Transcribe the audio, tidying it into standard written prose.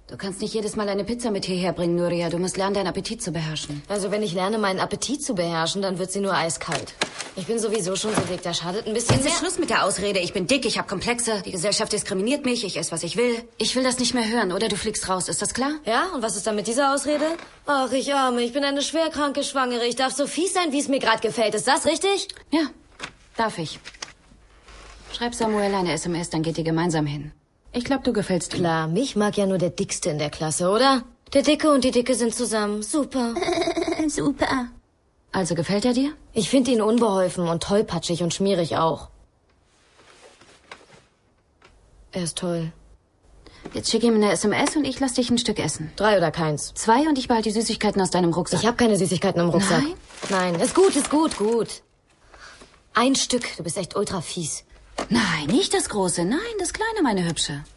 Du kannst nicht jedes Mal eine Pizza mit hierher bringen, Nuria. Du musst lernen, deinen Appetit zu beherrschen. Also wenn ich lerne, meinen Appetit zu beherrschen, dann wird sie nur eiskalt. Ich bin sowieso schon so dick, da schadet ein bisschen Jetzt mehr. ist Schluss mit der Ausrede. Ich bin dick, ich habe Komplexe. Die Gesellschaft diskriminiert mich, ich esse, was ich will. Ich will das nicht mehr hören, oder du fliegst raus. Ist das klar? Ja, und was ist dann mit dieser Ausrede? Ach, ich Arme, ich bin eine schwerkranke Schwangere. Ich darf so fies sein, wie es mir gerade gefällt. Ist das richtig? Ja, darf ich. Schreib Samuel eine SMS, dann geht ihr gemeinsam hin. Ich glaube, du gefällst ihm. Klar, mich mag ja nur der Dickste in der Klasse, oder? Der Dicke und die Dicke sind zusammen. Super. Super. Also gefällt er dir? Ich finde ihn unbeholfen und tollpatschig und schmierig auch. Er ist toll. Jetzt schick ihm eine SMS und ich lass dich ein Stück essen. 3 oder keins. 2 und ich behalte die Süßigkeiten aus deinem Rucksack. Ich habe keine Süßigkeiten im Rucksack. Nein? Nein, ist gut. Ein Stück, du bist echt ultra fies. Nein, nicht das Große. Nein, das Kleine, meine Hübsche.